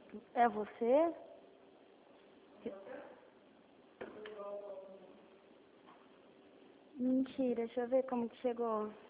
É você? Mentira, deixa eu ver como que chegou.